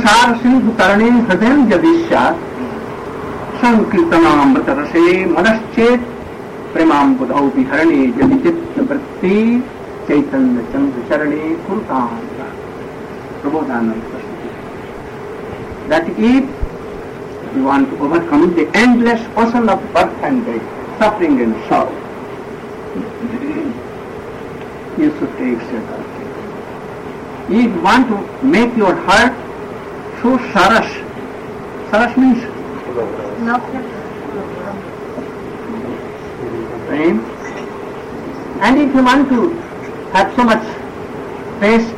संसार सिंधु तरणे हृदय जदिष्यात् संकीर्तनामृत रसे मनश्चेत प्रेमाम बुधौ विहरणे यदि चित्त वृत्ति चैतन्य चंद्र चरणे कुरुताम Prabodhanand. That if you want to overcome the endless ocean of birth and death, suffering and sorrow, you should take shelter. If you want to make your heart so saras, saras means prem, and if you want to have so much taste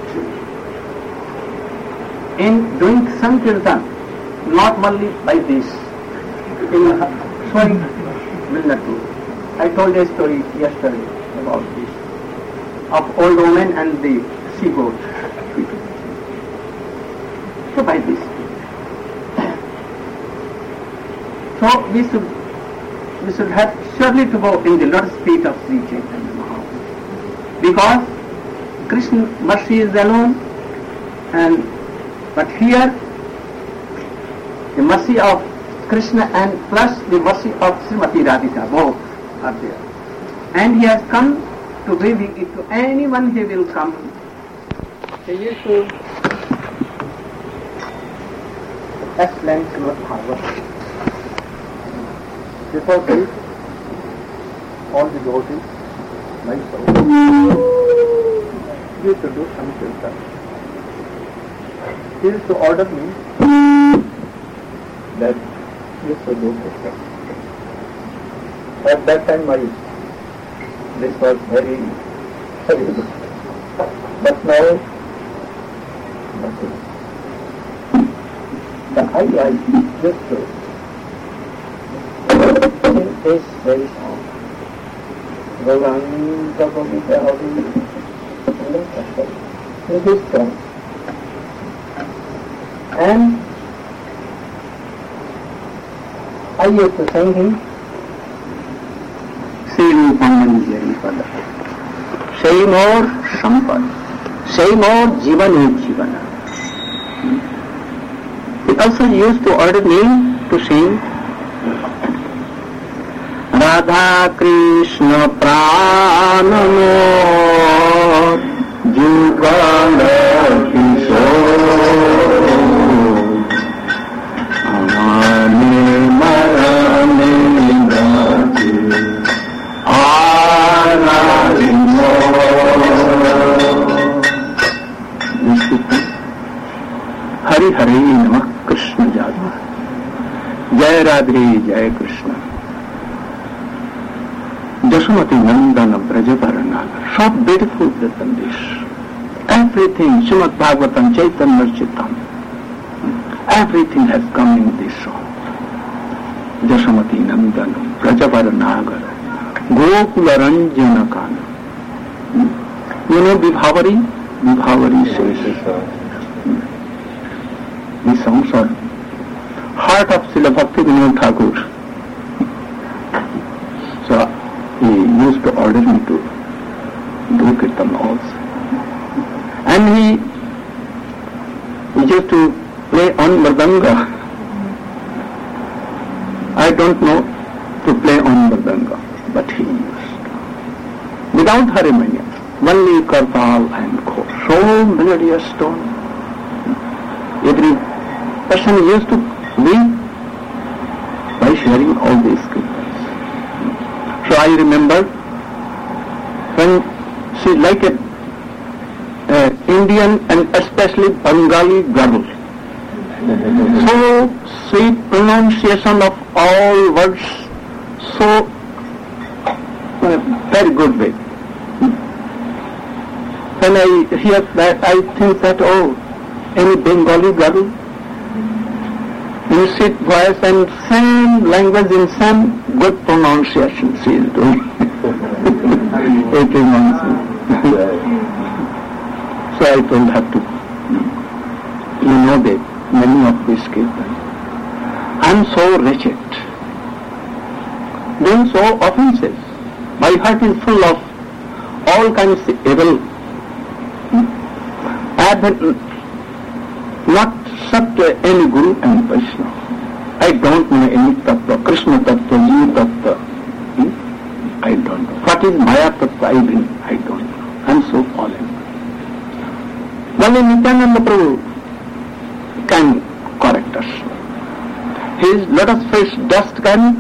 in doing sankirtan, not only by this, in showing will not do. I told a story yesterday about this, of old woman and the sea goat. So by this. So we should have surely to go in the Lord's feet of Sri Chaitanya Mahaprabhu. Because Krishna mercy is alone, but here the mercy of Krishna and plus the mercy of Srimati Radhika, both are there. And he has come to reveal it to anyone he will come. He used to explain Srimad Bhagavatam. Before this, all the devotees, myself, used to do some kirtan. He used to order me that you should do kirtan. At that time, this was very good. But now, nothing. The idea is just to is very strong. Gauranga Gopika Hari, it is strong. And I used to sing him, Say Rupam Jai Pada, Say more Sampad, Say more Jivana Jivana. He also used to order me to sing Radha Krishna Prana Mor Jugala Kishore Amane Marane Gaji Aradimo. Hari Hari Namah Krishna Jadva Jai Radhe Jai Krishna Jashamati Nandana Brajaparanagar. So beautiful written this. Everything, Srimad Bhagavatam, Chaitanya Charitamrita, everything has come in this song. Jashamati Nandana Brajaparanagar Gokula Ranjana Kana. You know Vibhavari? Vibhavari says these songs are heart of Srila Bhaktivinoda Thakur. So he used to order me to do kirtan also. And he used to play on mridanga. I don't know to play on mridanga, but he used. Without harmonium, only kartal and khor. So melodious tone. Every person used to live by sharing all these kirtans. So I remember when she liked Indian and especially Bengali girl. So sweet pronunciation of all words, so very good way. When I hear that, I think that, oh, any Bengali girl, in sweet voice and same language in same good pronunciation she is doing. 18 months. So I told her to, you know that many of these kirtan, I am so wretched, doing so offenses. My heart is full of all kinds of evil. I have not Satya, any Guru and Vaishnava. I don't know any Tattva, Krishna Tattva, Jiva Tattva. I don't know. What is Maya Tattva? I don't know. I am so fallen. Only Nityananda Prabhu can correct us. His lotus face dust can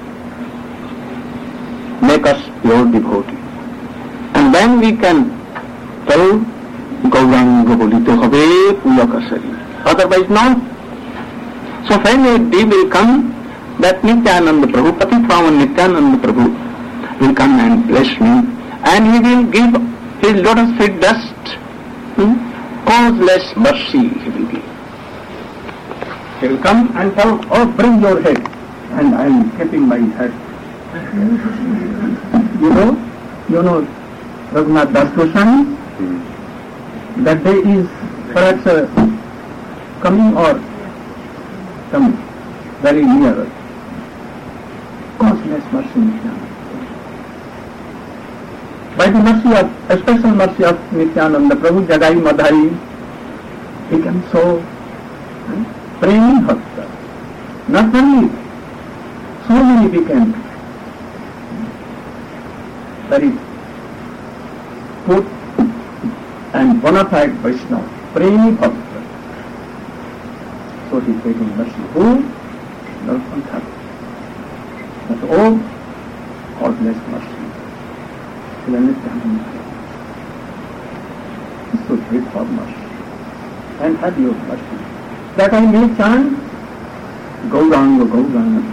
make us pure devotee. And then we can tell Gauranga bolite hobe pulaka sari. Otherwise not. So when a day will come that Nityananda Prabhu, Patipavan Nityananda Prabhu will come and bless me, and he will give his lotus feet dust, causeless mercy he will give. He will come and tell, oh, bring your head, and I am keeping my head. You know Raghunath Das Goswami? That day is perhaps coming or coming very near. Causeless mercy. By the mercy of, a special mercy of Nityananda Prabhu, Jagai Madhai became so praying bhakta. Not only, so many became very good and bona fide Vaishnava, praying bhakta. So he is taking mercy. Who? Narottam Thakur. But oh, causeless mercy. You understand? So pray for mercy and have your mercy, that I may chant Gauranga Gauranga.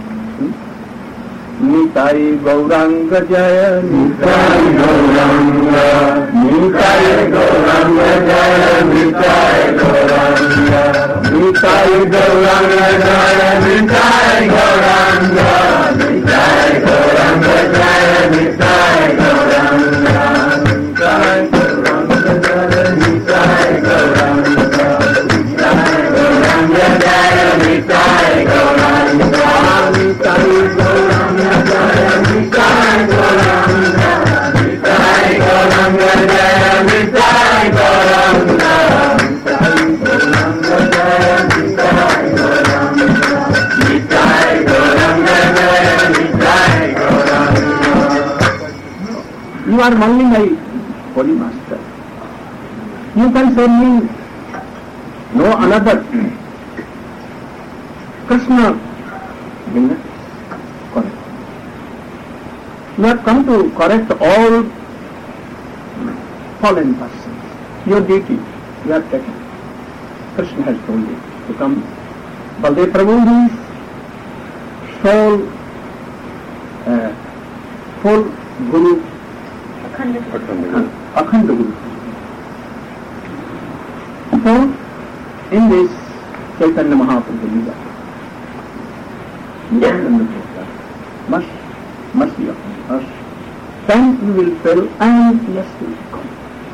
Nitai Gauranga Jaya, Nitai Gauranga, Nitai Gauranga Jaya, Nitai Gauranga, Nitai Gauranga Jaya, Nitai Gauranga, Nitai Gauranga Jaya, Nitai Gauranga, Nitai Gauranga Jaya, Nitai Gauranga, Nitai Gauranga Jaya, Nitai Gauranga, Nitai Gauranga Jaya, Nitai Gauranga, Nitai Gauranga Jaya, Nitai Gauranga, Nitai Gauranga Jaya, Nitai Gauranga, Nitai Gauranga Jaya, Nitai Gauranga. You are only my holy master. You can say me no another. Krishna, correct. You have come to correct all fallen persons. Your duty, you have taken. Krishna has told you to come. Baldev Prabhu is sole, full Guru, Akhanda Guru. So, in this Chaitanya Mahaprabhu Lila, mercy upon us, then you will feel endlessly come.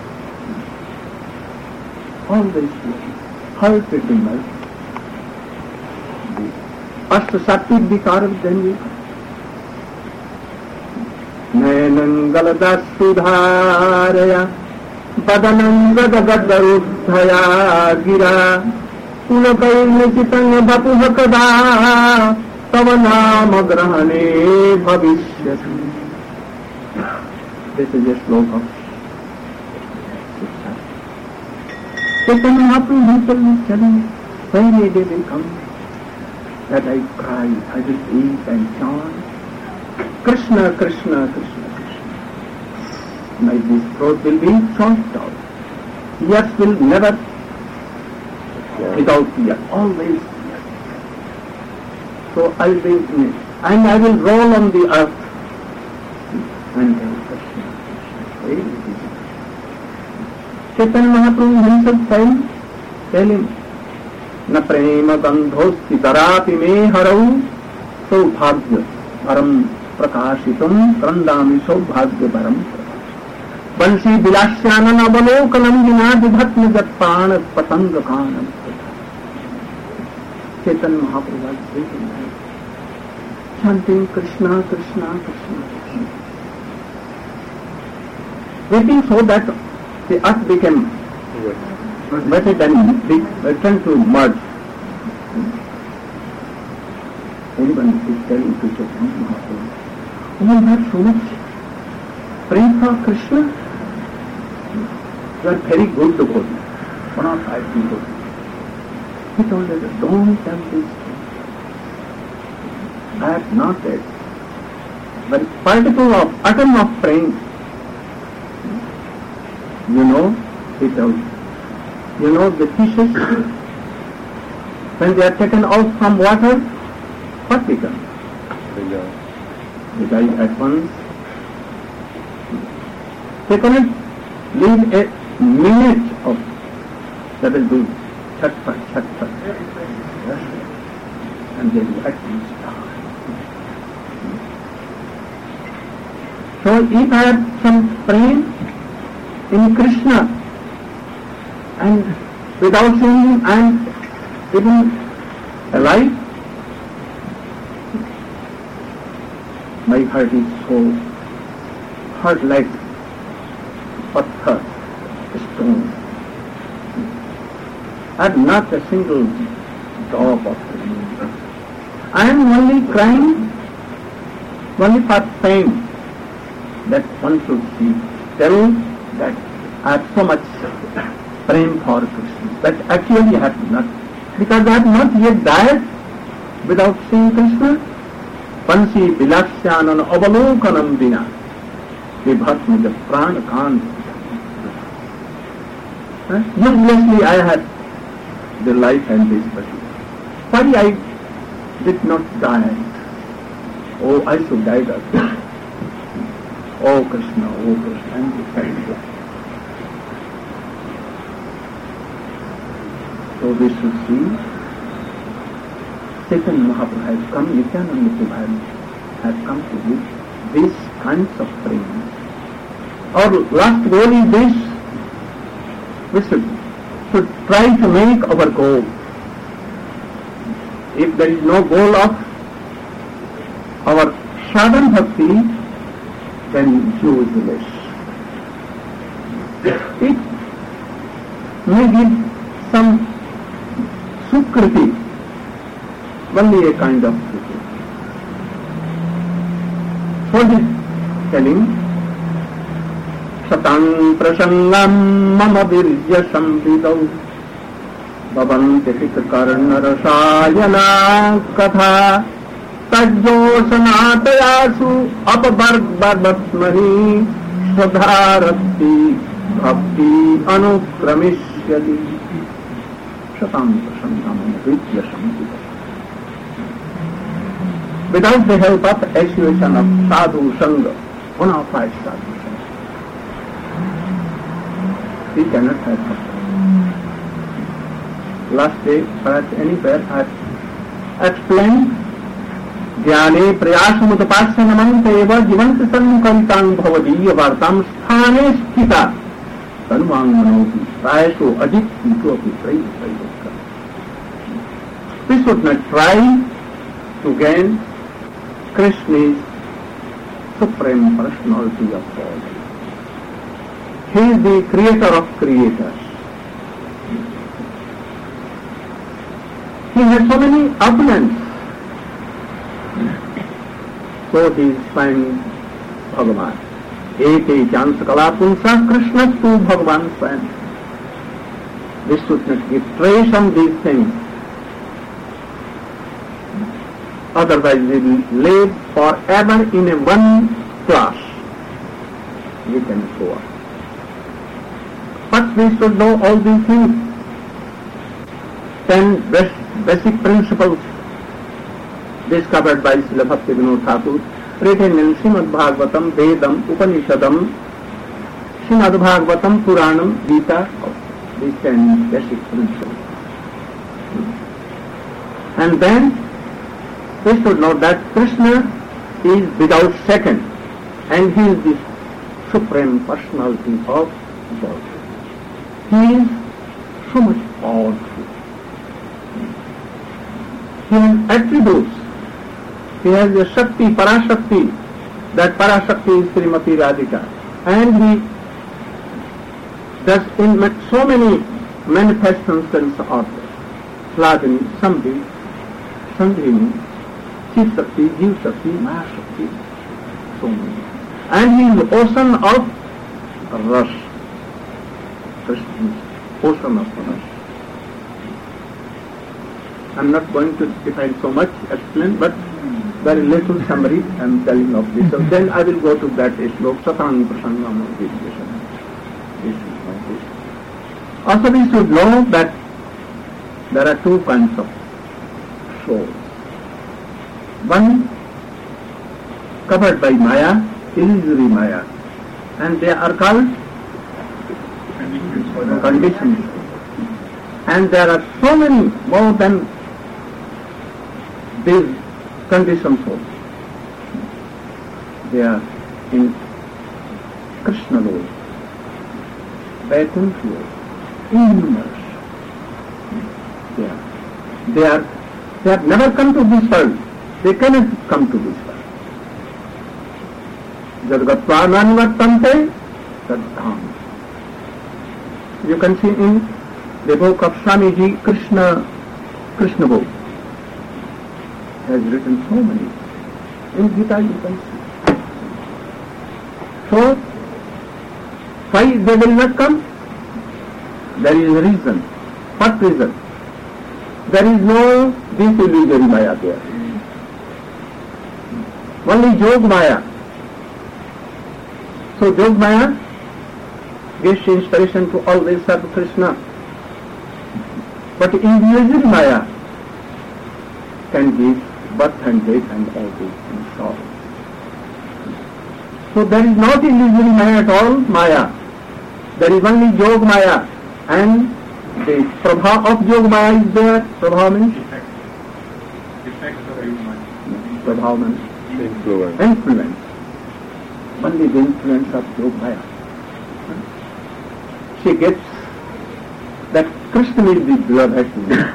Always hurt it in life. Ashta Sattvic Vikaram, then you come. Nayanangaladas Sudharaya, Padanangadagadvarudhaya gira, Pulakairnachitanga Bhapuhakada, Tavanama Grahane Bhavishyati. This is a sloka. Chaitanya Mahaprabhu himself is telling, when a day will come that I cry, I will weep and chant, Krishna, Krishna, Krishna, Krishna. My this throat will be choked out. Yes will never, without fear, always fear. So I will be, and I will roll on the earth and tell Krishna, Krishna. Chaitanya Mahaprabhu himself tell him, Na prema gandhosti tarapi me harau saubhagya param prakashitam krandami saubhagya param Bansi Vilasyanam Avalokanam Vinadibhatma Gatpana Patanga Kanam. Chaitanya Mahaprabhu was waiting there, chanting Krishna, Krishna, Krishna, Krishna. Waiting so that the earth became wetted and turned to mud. telling to Chaitanya Mahaprabhu, "Oh, you have so much prema for Krishna. You are very good devotee, one of five devotees." He told her, "Don't tell this thing. I have not that very particle of atom of prema. You know," he told, "you know the fishes, when they are taken out from water, what becomes? They die at once. They cannot live a minute of that will do chat-pat, and they will at least die. So if I have some prema in Krishna, and without seeing him I am even alive, my heart is so hard like patthar, stone. I have not a single drop of pain. I am only crying only for fame, that one should see, tell that I have so much prema for Krishna. But actually I have not, because I have not yet died without seeing Krishna. Pansi vilasyanan avalokanam vina vibhatma the prana kan. Uselessly I had the life and this body. Why I did not die? Oh, I should die that way. Oh Krishna, and the life. So we should see, Chaitanya Mahaprabhu has come, Nityananda Prabhu has come to give these kinds of prema. Our last goal is this: we should try to make our goal. If there is no goal of our sadhana bhakti, then useless. It may give some sukriti, only a kind of sukriti. So this telling, satang prasangam mama virya samvidau bhavanti hitakarna rasayana katha tajjosanatayasu apavargvarvatmani sadharati bhakti anukramishyati. Satang prasangam mama virya samvidau. Without the help of association of sadhu sangha, one of five sadhu sangha, we cannot have bhakti. Last day, perhaps anywhere, I explained, Jnane prayasumutapasya namanta eva jivanta sankaritam bhavadiya vartam sthane sthita tanvang manohi prayaso ajit ito api prayukka. We should not try to gain Krishna's supreme personality of God. He is the creator of creators. He has so many opulence. So he is swayam Bhagavan. Eke jansa kalapunsa Krishnastu Bhagavan swayam. We should not give trace on these things. Otherwise we will live forever in a one class. We can go on. But we should know all these things. 10 basic principles discovered by Srila Bhaktivinoda Thakur, written in Srimad Bhagavatam, Vedam, Upanishadam, Srimad Bhagavatam, Puranam, Gita, these 10 basic principles. And then we should know that Krishna is without second, and he is the supreme personality of God. He is so much powerful. He has attributes. He has a Shakti, Parashakti. That Parashakti is Srimati Radhika. And he does in so many manifestations of Hladini, Sambhi, Sandhini, Chief Shakti, Jiv Shakti, Maya Shakti, so many. And he is the ocean of Ras. Krishna is ocean of Ras. I'm not going to define so much, explain, but very little summary I'm telling of this. So then I will go to that slok, Satang Prasangam of this. Also we should know that there are two kinds of souls. One covered by Maya, illusory Maya, and they are called conditions. And there are so many more than these conditioned souls. They are in Krishna world, Vaikuntha world, innumerous. They have never come to this world. They cannot come to this world. Jadgatvananvartante Tadham. You can see in the book of Swamiji, Krishna book. He has written so many. In Gita you can see. So, why they will not come? There is a reason. What reason? There is no this illusory Maya there. Only Jog Maya. So Jog Maya gives inspiration to always serve Krishna. But illusory Maya can give birth and death and all this and sorrow. So there is not illusory Maya at all, Maya. There is only Jog Maya. And the Prabha of Jog Maya is there. Prabha means? Effect of Jog Maya. Prabha means? Influence. Only the influence of Jog Maya. She gets that Krishna is the beloved.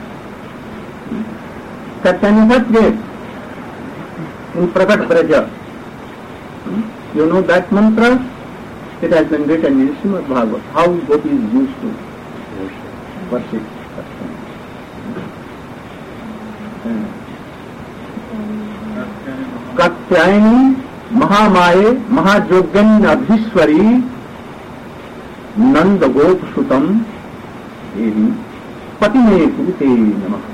Chaitanya gave in Prakat Braja. You know that mantra? It has been written in Srimad Bhagavad, how gopis used to worship Katyayani Mahamaye Mahajoganya Abhishwari Nanda Gop Sutam Devi Patine Kute Namaha.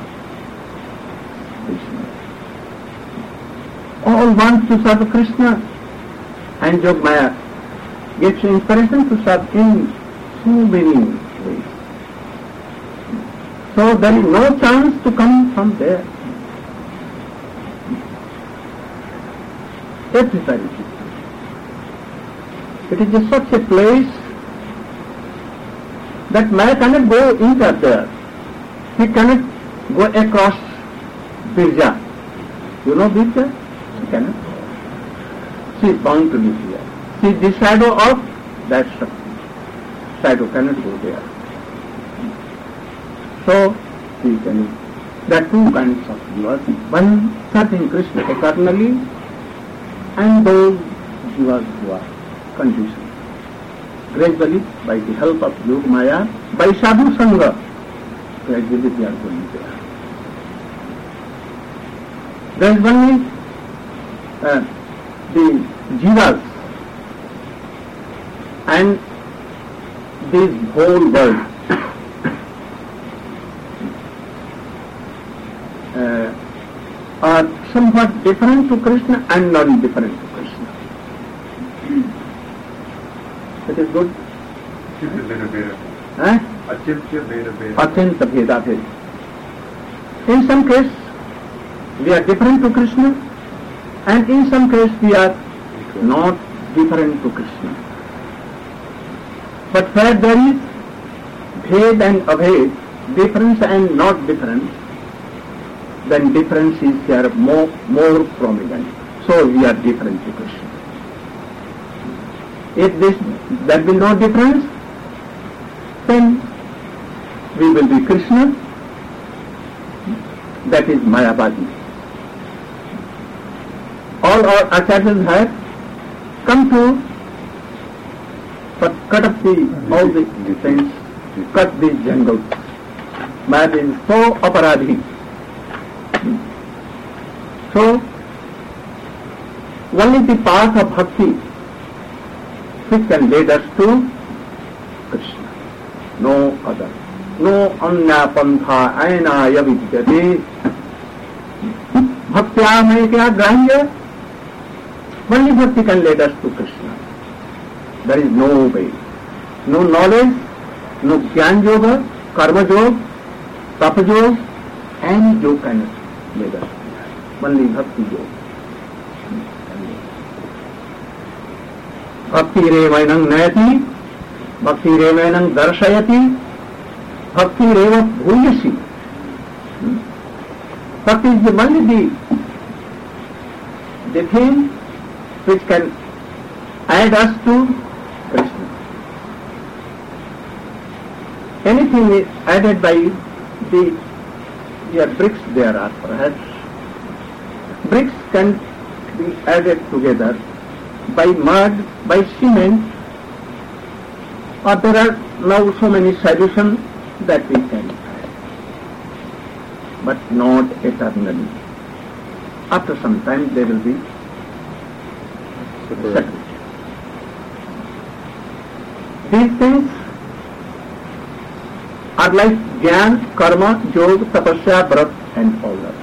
All want to serve Krishna, and Jog Maya gives inspiration to serve in so many ways. So there is no chance to come from there. Everybody. It is just such a place that Maya cannot go into there. He cannot go across Birja. You know Birja? She cannot. She is bound to live here. She is the shadow of that Shakti. Shadow cannot go there. So, she can. There are two kinds of jivas. One serving Krishna eternally, and those jivas who are conditioned. Gradually, by the help of Yog Maya, by Sadhu Sangha, gradually they are going there. There is only the jivas and this whole world are somewhat different to Krishna and not different to Krishna. It is good? Atyanta Bheda Bheda. In some case, we are different to Krishna, and in some case we are not different to Krishna. But where there is Bhed and Abhed, difference and not difference, then difference is here more prominent. So we are different to Krishna. If there will be no difference, then we will be Krishna, that is Mayavadi. All our acharyas have come to cut up all the things, cut these jungles. Maya is so aparadhi. So, only the path of bhakti which can lead us to Krishna. No other. No anya pantha ainaya vidyate. Bhaktya mein kya grahya? Only bhakti can lead us to Krishna. There is no way. No knowledge, no jnana yoga, karma yoga, tapa yoga, any yoga cannot lead us to that. Only bhakti yoga. Bhakti revainam nayati, bhakti revainam darshayati, bhakti reva bhuyasi. Bhakti is only the thing which can add us to Krishna. Anything is added by the bricks there are perhaps. Bricks can be added together by mud, by cement, or there are now so many solutions that we can add, but not eternally. After some time they will be settled. These things are like jnana, karma, yoga, tapasya, vrat and all that.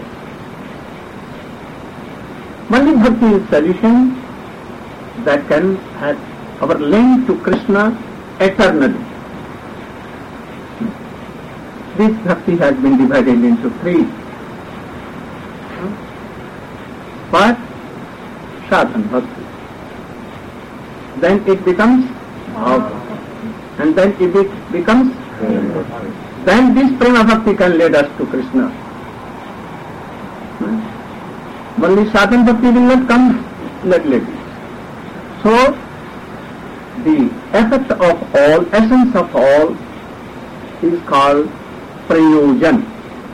Only bhakti is solution that can have our link to Krishna eternally. This bhakti has been divided into three. First, sadhana bhakti. Then it becomes bhava. And then it becomes then this prema bhakti can lead us to Krishna. Only sadhana bhakti will not come later. So, the effect of all, essence of all is called prayojan,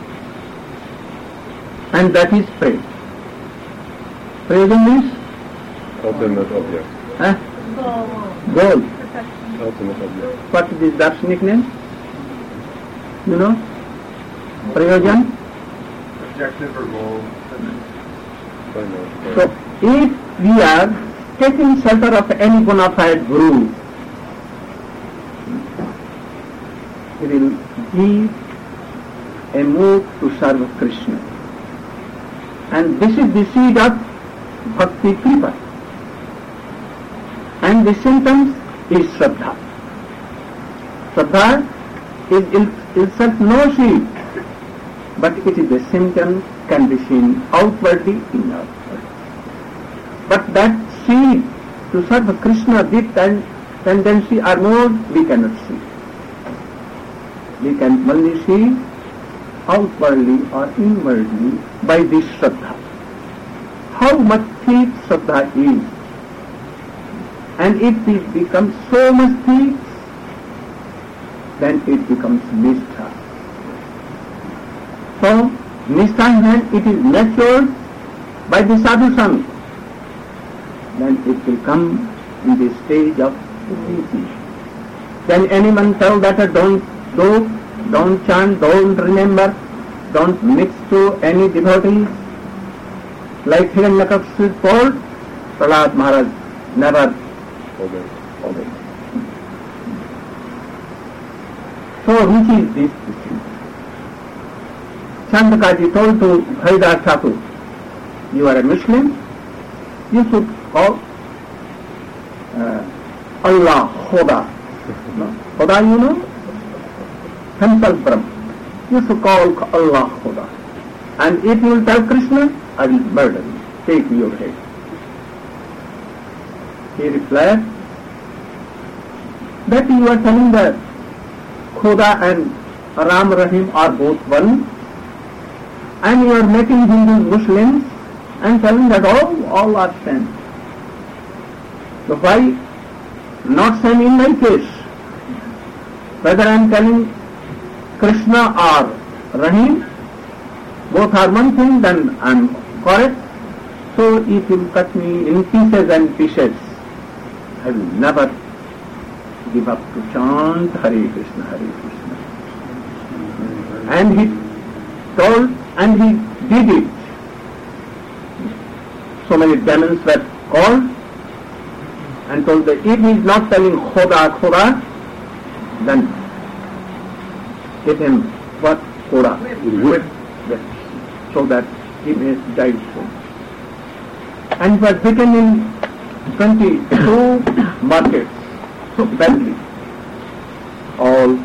and that is prayer. Prayojan means? Ultimate object. Goal. Ultimate object. What is this Darshanic name? You know? Prayojan? Objective or goal. So, if we are taking shelter of any bona fide guru, he will give a mood to serve Krishna. And this is the seed of bhakti kripa. And the symptoms is Shraddha. Shraddha is itself no seed, but it is a symptom can be seen outwardly, inwardly. But that seed to serve Krishna, this tendency or mood, we cannot see. We can only see outwardly or inwardly by this Shraddha. How much thick Shraddha is. And if it becomes so much thick, then it becomes Nishtha. So, Nishtha then it is matured by the sadhu sangha. Then it will come in the stage of Priti. Then anyone tell that don't chant, don't remember, don't mix to any devotees. Like Hiranyakashipu told, Prahlad Maharaj never obeyed. So which is this teaching? Chandakaji told to Haridas Thakur, you are a Muslim, you should call Allah Khuda. No? Khuda you know? Himself Brahma. You should call Allah Khuda. And if you will tell Krishna, I will murder you. Take your head. He replied that you are telling that Khuda and Ram Rahim are both one, and you are making Hindus Muslims and telling that all are same. So why not same in my case? Whether I am telling Krishna or Rahim, both are one thing, then I am correct. So if you cut me in pieces and pieces, I will never give up to chant Hare Krishna, Hare Krishna. And he told, and he did it. so many demons were called and told that if he is not telling Khoda, Khoda, then give him what? Khoda, whip, so that he may die soon. And he was beaten in 22 markets, so badly. All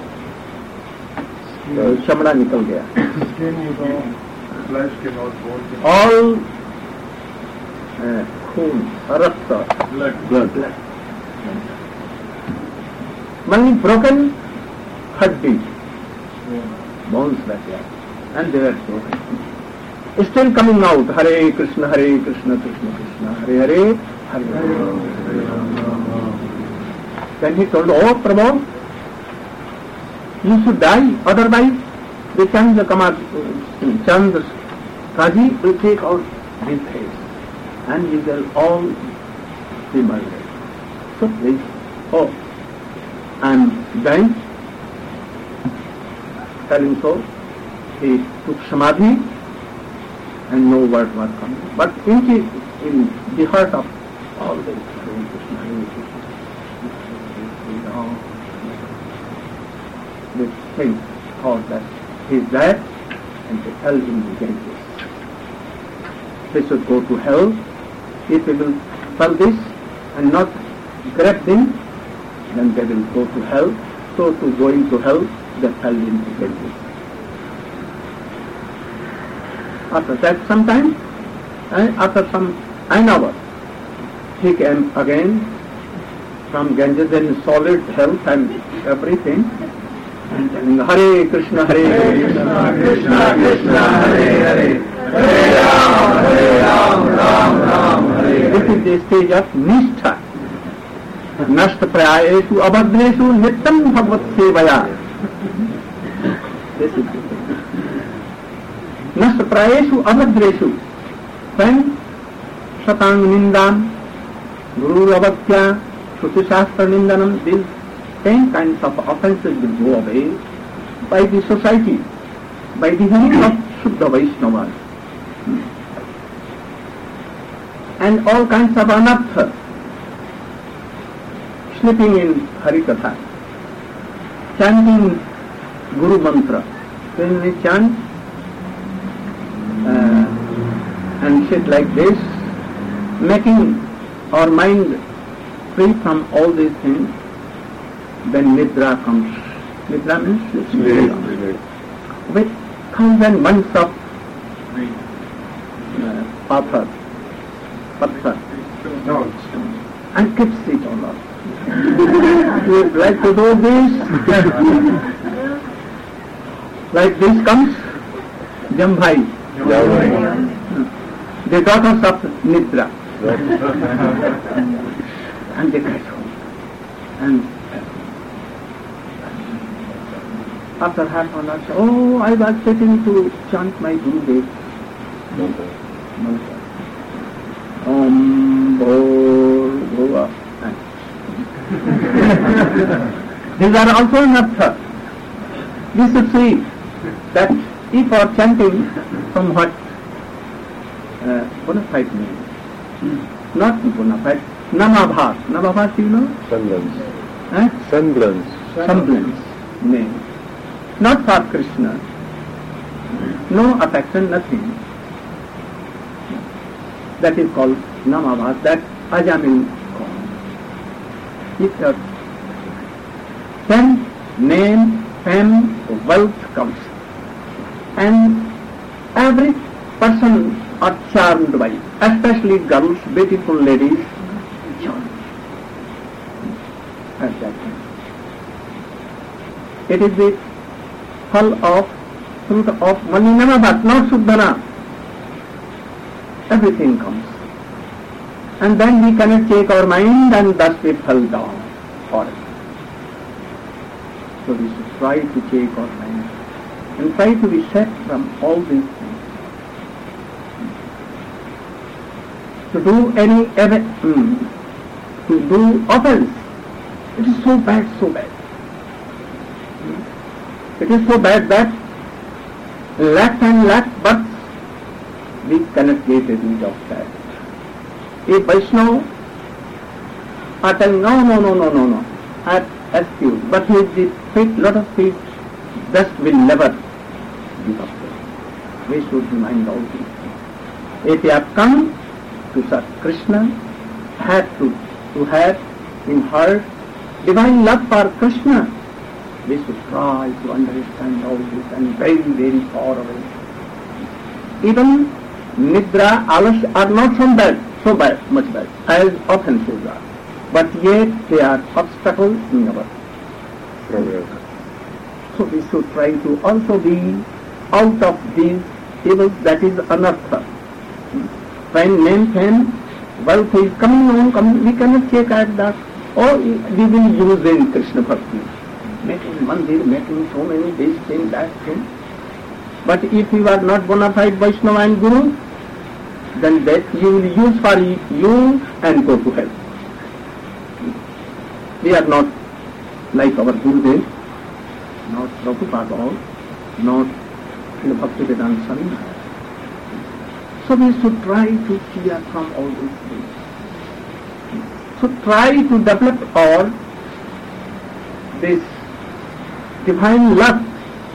चमड़ा निकल गया. Skin was all flesh, cannot bone. All खून, रक्त, Blood. only broken hड्डी, bones were there, and they were broken. Still coming out, Hare Krishna, Krishna Krishna, Hare Hare, Hare Rama. Then he told, oh Prabhu, you should die, otherwise the Chandra Kaji will take out his face and you will all be murdered. So please, oh, I am dying. Telling so, he took samadhi and no word was coming. But in the heart of all this, Hare Krishna, they think, thought that he is dead, and they tell him again this. They should go to hell. If they will tell this and not grab him, then they will go to hell. So to going to hell, they tell him again this. After that some time, after some an hour, he came again from Ganges in solid health and everything, and telling Hare Krishna, Hare Krishna, Krishna Krishna, Hare Hare, Hare Ram, Ram Ram, Hare Hare. This is the stage of Nishtha. Nashta prayeshu abhadreshu nittam bhagvat sevaya. This is the thing. Nashta prayeshu abhadreshu. When Satang Nindam, Guru Abhakya, Shruti Shastra Nindanam, these 10 kinds of offences will go away by the society, by the hearing of Shuddha Vaishnavas. And all kinds of anartha, sleeping in Harikatha, chanting Guru Mantra. When we chant and sit like this, making our mind free from all these things, then Nidra comes. Nidra means sleep. With 1,000 months of patthar, and keeps it on us. You would like to do this? Like this comes Jambhai, the daughters of Nidra. And they catch home. And after half an hour, oh, I was sitting to chant my Gurudev mantra. Om Bhur Bhuva. These are also anartha. We should see that if our chanting somewhat bona fide means, not bona fide, namabhas. Namabhas, you know? Semblance. Semblance. Semblance means. Not for Krishna. No affection, nothing. That is called namabhas, that ajamil call. If your then name, fame, wealth comes, and every person are charmed by, especially girls, beautiful ladies, charmed at that time. It is the fruit of Maninamabhat, not Suddhana. Everything comes. And then we cannot take our mind, and thus we fell down forever. So we should try to take our mind and try to be set from all these things. To do any to do offense, it is so bad, so bad. It is so bad that lakh and lakh births we cannot get rid of that. A Vaishnava are telling, no. I have asked you, but with the feet, lot of feet, dust will never give up. We should remind all these things. If you have come to serve Krishna, have to have in heart divine love for Krishna. We should try to understand all this and very, very far away. Even Nidra, Alas are not so much bad, as offenses are. But yet they are obstacles in our progress. So we should try to also be out of these evils, that is anartha. When name, fame, wealth is coming on, we cannot check at that. Or we will use in Krishna Bhakti. Making mandir, making so many this thing, that thing. But if you are not bona fide Vaishnava and Guru, then that you will use for you and go to hell. We are not like our Gurudev, not Prabhupada all, not Bhaktivedanta Swami Maharaj. So we should try to clear from all these things. So try to develop all this divine love.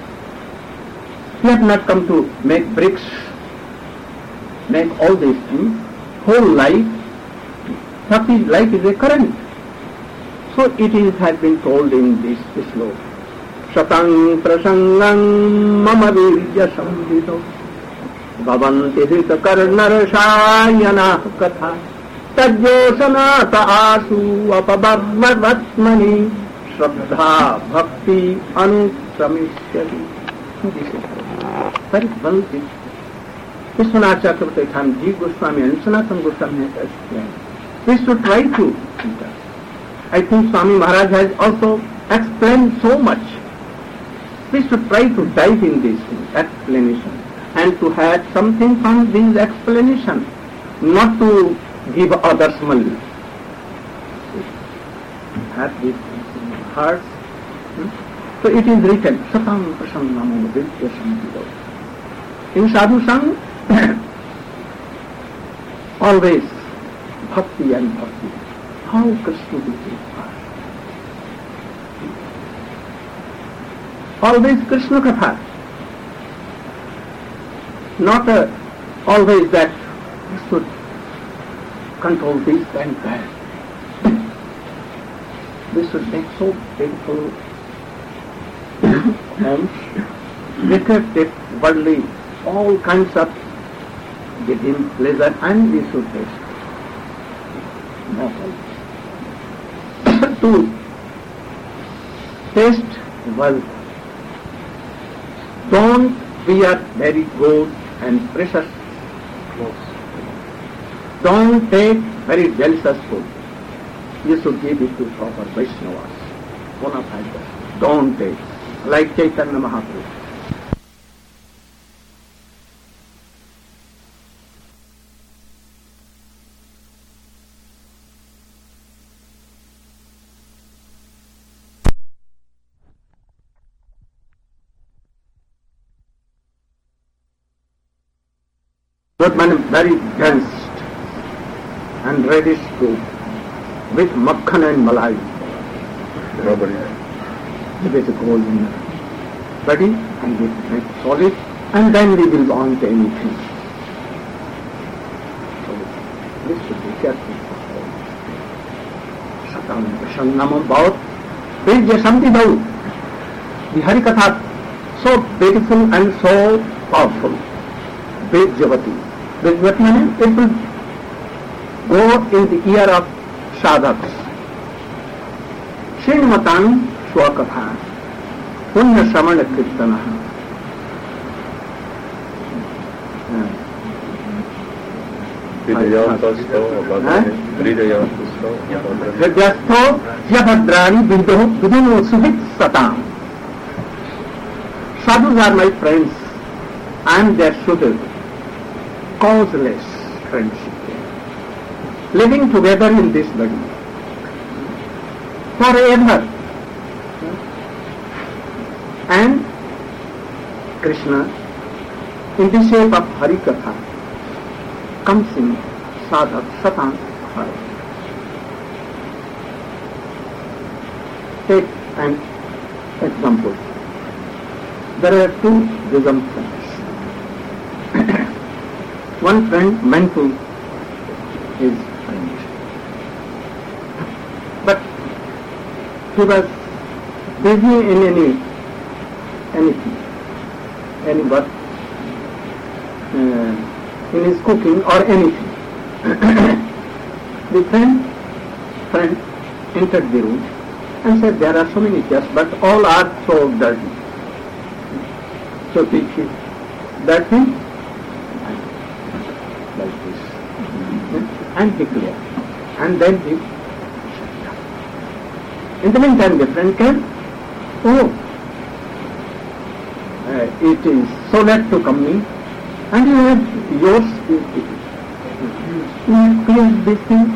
We have not come to make bricks, make all these things. Whole life, happy life is a current. So it has been told in this sloka. Satang prasangam mama virya samvido bhavanti hita karnarashayana katha tajyosanata asu apabhavavatmani shraddha bhakti anusamishyati. This is very well thing. Vishwanath Chakravarti Thakur Goswami and Sanatana Goswami has explained. We should try to enter. I think Swami Maharaj has also explained so much. We should try to dive in this explanation and to have something from this explanation, not to give others money. Have this in your heart. So it is written, Satam Prasannam Vidya Samvido. In Sadhu Sang, always bhakti and bhakti. How Krishna will take part. Always Krishna Katha. Not always that we should control this and that. We should make so beautiful homes, reflected worldly, all kinds of give him pleasure, and we should taste. Not always. To taste wealth. Don't wear very good and precious clothes. Don't take very delicious food. You should give it to proper Vaishnavas. Bona fide. Don't take. Like Chaitanya Mahaprabhu. But man very drenched and reddish too, with makhan and malai. It is a golden body and we make solid, and then we will want anything. So this should be careful. Satam Prasannam about Vidya Samvido. The Harikatha, so beautiful and so powerful. Vidyavati. Vidyavati means it will go in the ear of sadhaks. Srimatan Swakatha Punya Samana Kirtana. Hridayastho Yabhadrani Vidino Suhit Satam. Sadhus are my friends. I am their suitor. Causeless friendship. Living together in this body. Forever. And Krishna, in the shape of Harikatha, comes in sadhak satan hai. Take an example. There are two Buddhism friends. One friend went to his friend, but he was busy in anything, any work, in his cooking or anything. The friend entered the room and said, there are so many chairs, but all are so dirty. So teach you that thing like this, and declare, and then he shut down. In the meantime, the friend came. Oh, it is so late to come in, and you have yours. You have cleared this thing.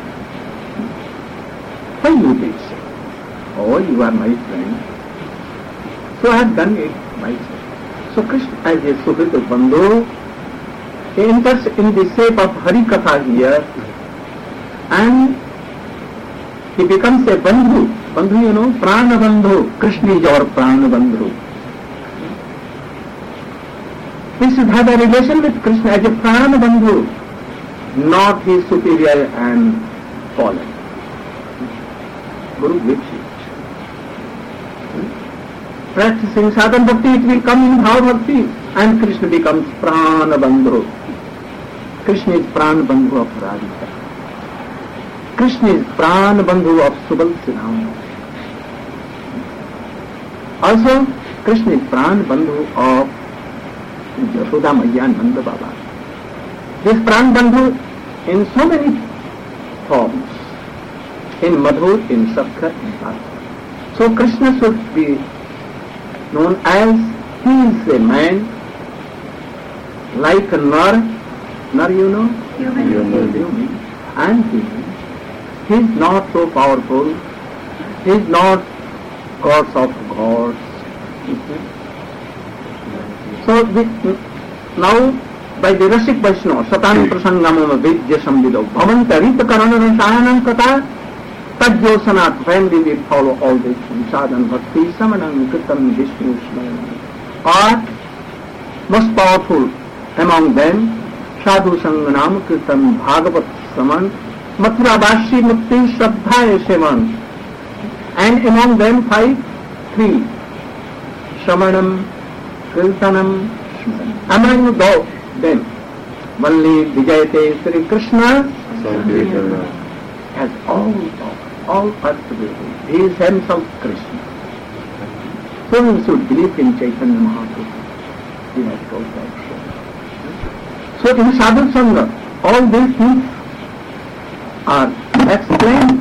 Why you did so? Oh, you are my friend, so I have done it myself. So Krishna, as a Suhrita Bandhu, he enters in the shape of Hari Katha here, and he becomes a Bandhu. Bandhu, you know, Prana Bandhu. Krishna is our Prana Bandhu. We should have a relation with Krishna as a Prana Bandhu, not his superior and fallen. Guru gives it. Practicing sadhana bhakti, it will come in bhava bhakti, and Krishna becomes Prana Bandhu. Krishna is Prana Bandhu of Radhika. Krishna is Prana Bandhu of Subalsinam. Also, Krishna is Prana Bandhu of Yashoda Maiya and Nanda Baba. This Prana Bandhu in so many forms, in Madhur, in Sakha, in Bhakti. So Krishna should be known as, he is a man, like a Nar, you know? Human. And he is not so powerful, he is not gods of gods. So now, by the Rasik Vaishnava, Satan Prasangamam Vidya Samvido, Bhavantarita Karana Rasayanam Kata, Tajyosanat, when we will follow all this in sadhana bhakti, samanam kritam Vishnu smaranam. Or, most powerful among them, sadhu sanganam kritam bhagavat saman, mathura vashi mukti shraddhaya seman. And among them three, shamanam, kirtanam, among them, only Vijayate Sri Krishna has all possibility. He is himself Krishna. So we should believe in Chaitanya Mahaprabhu. He has told that so. So in Sadhu Sangha, all these things are explained.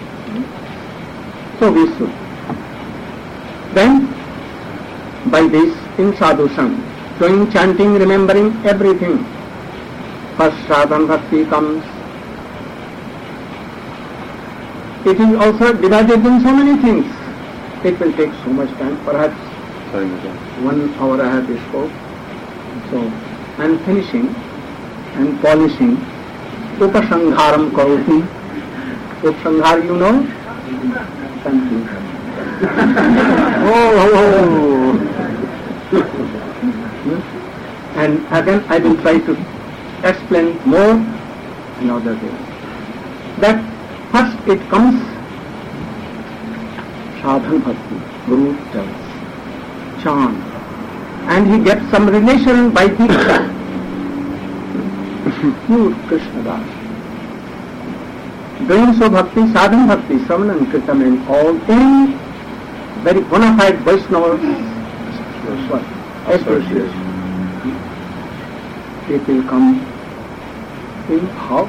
So we should. Then, by this, in Sadhu Sangha, doing chanting, remembering everything, first sadhana bhakti comes. It is also divided in so many things. It will take so much time, perhaps 1 hour I have spoke. So I am finishing and polishing. Upasangharam karoti. Upasanghar, you know? Thank you. And again I will try to explain more another day. That first it comes sadhana bhakti, Guru tells, chant, and he gets some relation by Diksha. Pure Krishna Das. Doing so bhakti, sadhana bhakti, samanam kirtan and all, any very bona fide Vaishnava association, it will come in how?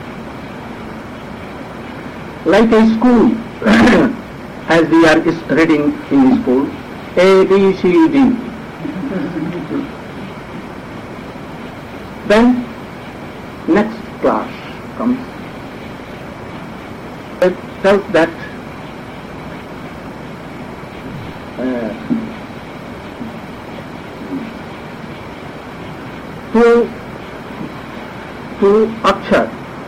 Like a school, as we are studying in school, A, B, C, D. Then next class comes. It tells that two akshar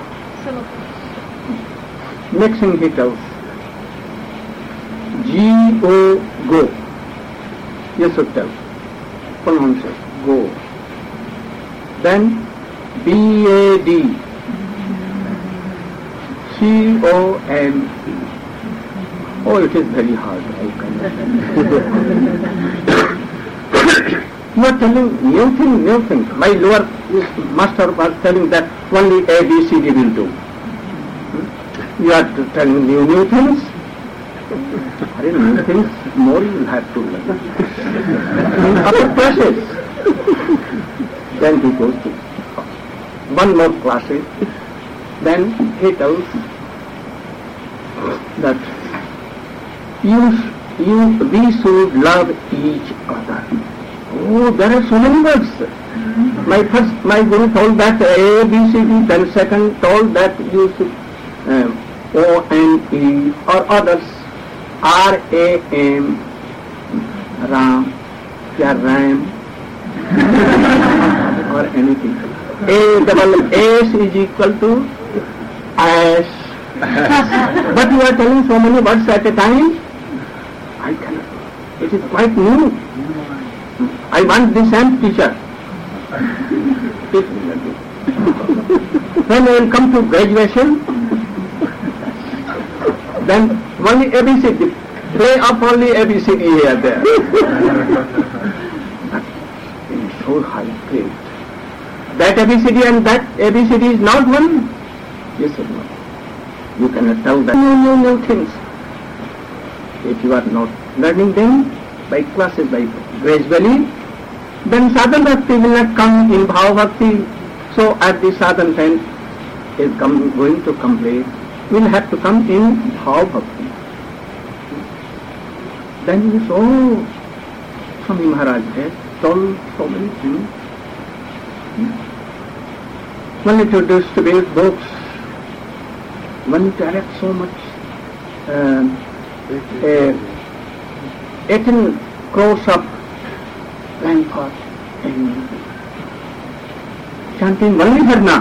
mixing he tells G-O, go. You should tell. Pronounce it, go. Then B-A-D, C-O-M-E. Oh, it is very hard. You are telling new things. My lower master was telling that only A, B, C, D will do. You are telling new things. New things, more you will have to learn. In upper classes. Then he goes to one more classes. Then he tells that we should love each other. Oh, there are so many words. My guru told that A, B, C, D, then second told that you should O-N-E or others, R-A-M, Ram, Ram, or anything. A-double-S is equal to S. But you are telling so many words at a time. I cannot. It is quite new. I want the same teacher. When I will come to graduation, then only ABCD. Play up only ABCD here there. But in so high grade. That ABCD and that ABCD is not one. Yes or no? You cannot tell that new things. If you are not learning them by classes, by gradually, then sadhana bhakti will not come in bhava bhakti. So at the sadhana time is going to complete, will have to come in bhava bhakti. Then you say, oh, Swami Maharaj has told so many things. Only to distribute books, only to erect so much 18 crores of land for chanting only Bharna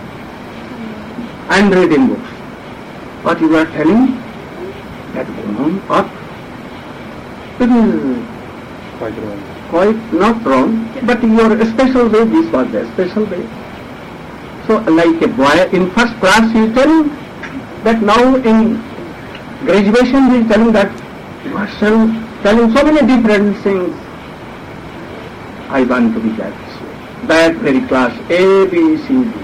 and reading books. What you are telling, that wrong or it is Quite wrong. quite not wrong, but your special way, this was the special way. So like a boy in first class he is telling that now in graduation he is telling that you are telling so many different things. I want to be that very class, A, B, C, D.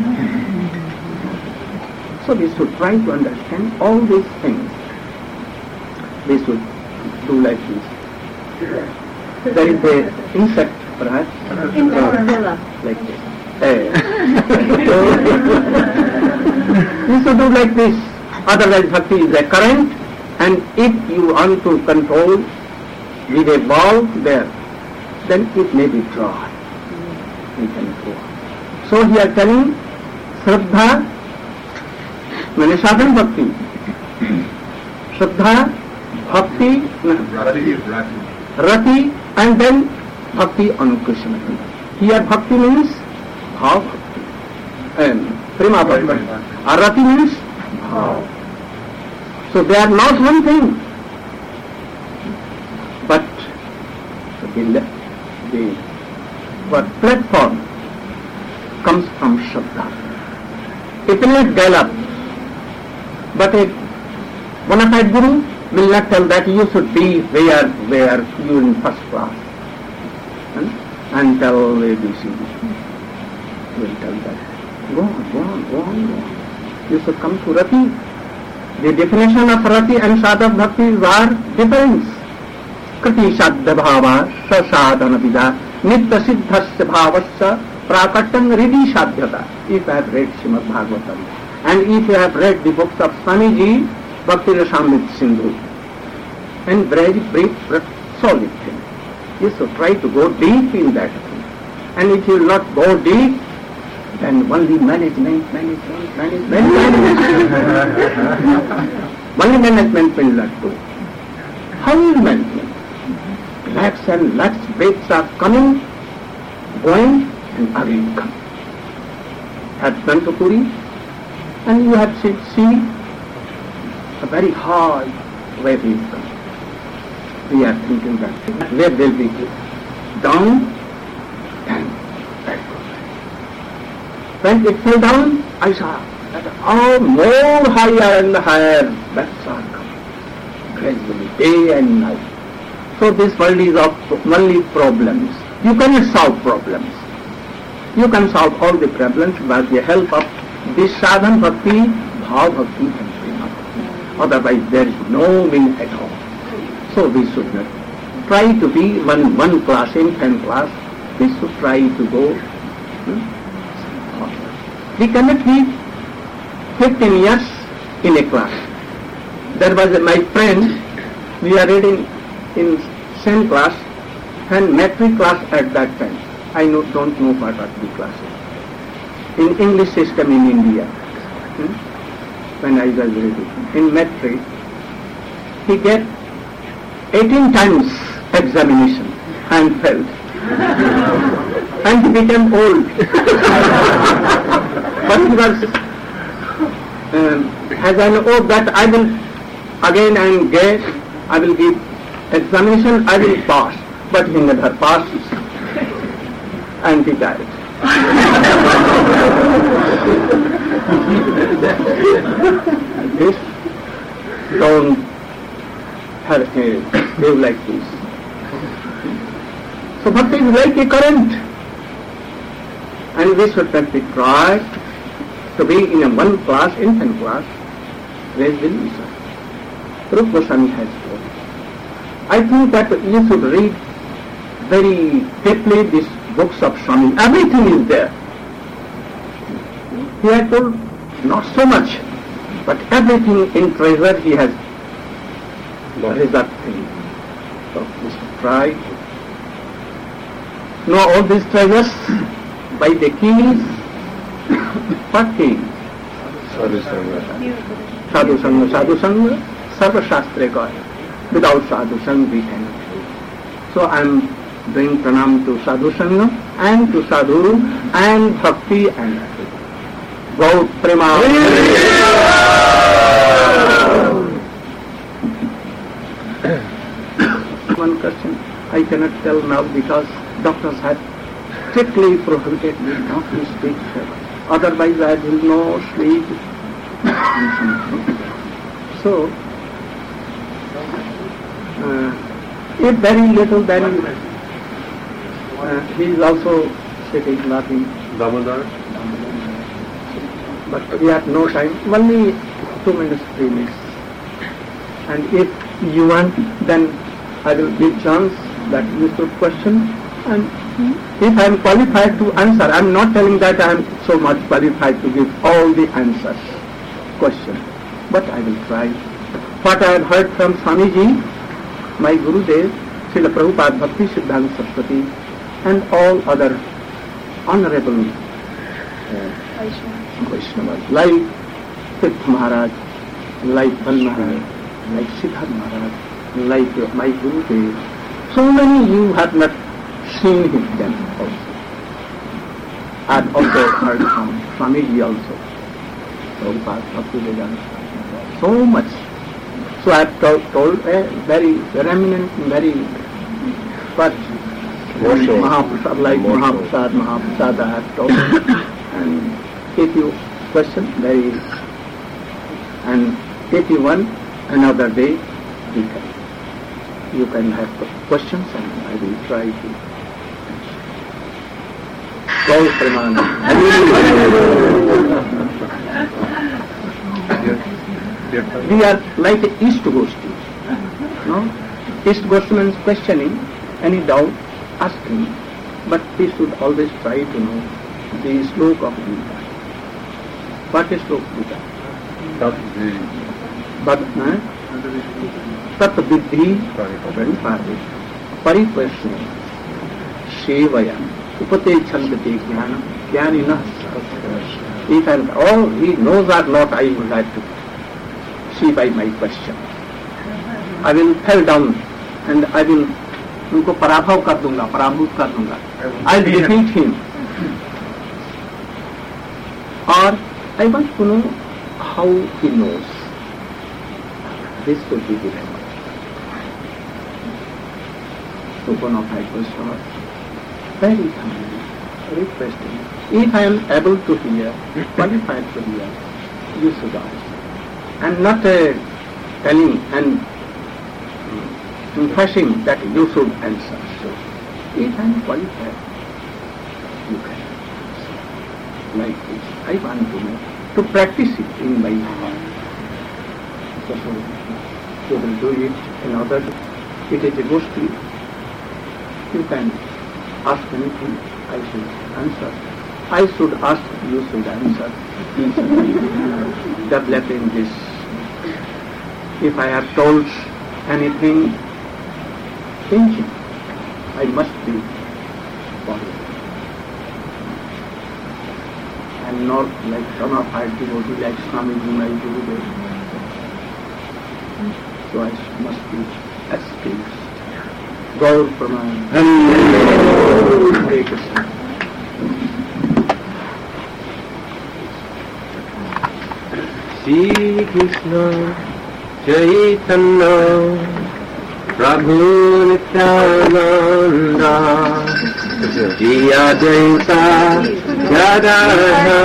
So we should try to understand all these things. We should do like this. There is an insect, perhaps, like this. You should do like this. Otherwise, bhakti is a current, and if you want to control with a valve there, then it may be dry. You can go. So he is telling Shraddha, means sadhana bhakti. Shraddha, bhakti, rati, and then bhakti anukrishna. Here bhakti means bhav bhakti, and prema bhakti. Rati means bhav. So they are not one thing, but the platform comes from Shraddha. It will not develop, but a bona fide guru will not tell that you should be where you in first class and tell ABCD. Will tell that. Go on. You should come to Rati. The definition of Rati and Sadhana Bhakti are different. Kriti Sadhya Bhava Sa Sadhana Vida Nitya Siddhasya Bhavasya Prakatan Ridi Sadhyata. If I have read Srimad Bhagavatam and if you have read the books of Swamiji, Bhakti Rasamrita Sindhu, and very brief, solid thing. You should try to go deep in that thing. And if you will not go deep, then only management. Only management will not do. How will management? Lakhs and lakhs breaks are coming, going, and again coming. Have gone to Puri, and you have seen a very hard wave is coming. We are thinking that wave will be down and back. When it fell down, I saw that more higher and higher waves are coming, gradually, day and night. So this world is of only problems. You cannot solve problems. You can solve all the problems by the help of this sadhana bhakti, bhav bhakti and prema bhakti. Otherwise there is no meaning at all. So we should not try to be one class, infant class. We should try to go. We cannot be 15 years in a class. There was my friend, we are reading in same class and metric class at that time. I don't know what are the classes. In English system in India, when I was reading, in metric, he get 18 times examination and failed. And he became old. But he was, as I know that I will again and get, I will give examination, I will pass. But he never passed. And he died. This don't live like this. So bhakti is like a current. And we should try to be in a one class, infant class, gradually. Rupa Goswami has told. I think that you should read very deeply these books of Swami. Everything is there. He has told not so much, but everything in treasure he has reserved things. So we should try to know all these treasures by the keys. What keys? Sadhu Sangha, Sarva Shastra God. Without Sadhu Sangha we cannot do. So I am doing pranam to Sadhu Sangha and to Sadhu and Bhakti and Gaur Prema. One question I cannot tell now because doctors have strictly prohibited me not to speak. Otherwise I will not sleep. So, if very little then he is also sitting laughing. Damodar? But we have no time, only 2 minutes, 3 minutes. And if you want, then I will give chance that you should question. And if I am qualified to answer, I am not telling that I am so much qualified to give all the answers, question. But I will try. What I have heard from Swamiji, my Gurudev, Srila Prabhupada Bhakti Siddhanta Saraswati, and all other honorable Vaishnavas, like Tirth Maharaj, like Van Maharaj, like Siddharth Maharaj, like my Gurudev. So many you have not seen them also. I have also heard from Swamiji also, Prabhupada Bhakti Vedanta, so much. So I have told a very eminent, very but Mahaprasad, like Mahaprasad I have told. And if you question, very, and if you want another day, you can have questions and I will try to answer. We are like East Goshti. No? East Goshti means questioning, any doubt, asking. But we should always try to know the sloka of Gita. What is sloka of Gita? Tat vidhi pariprashna sevaya upate chandate jnana jnanina. If all he knows or not, I would like to see by my question. I will fall down and I will उनको पराभव कर दूंगा, पराभूत कर दूंगा. I will defeat him. Or I want to know how he knows. This could be given. So bona fide customer, very humbly requesting, if I am able to hear, qualified to hear, you should ask. And not telling and confessing that you should answer. So, if I am qualified, you can answer. Like this, I want to know, to practice it in my heart. So, you will do it in order to, it is a ghostly. You can ask anything, I should answer. I should ask, you should answer. Developing this. If I have told anything, thinking, I must be followed. And not like bona fide devotee, like Swamiji, my Gurudev. So I must be excused. Gaur Praman. Hare Krishna. Shri Krishna Chaitanya Prabhu Nityananda Shri Advaita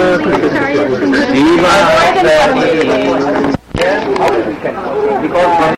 Gadadhara Shiva Because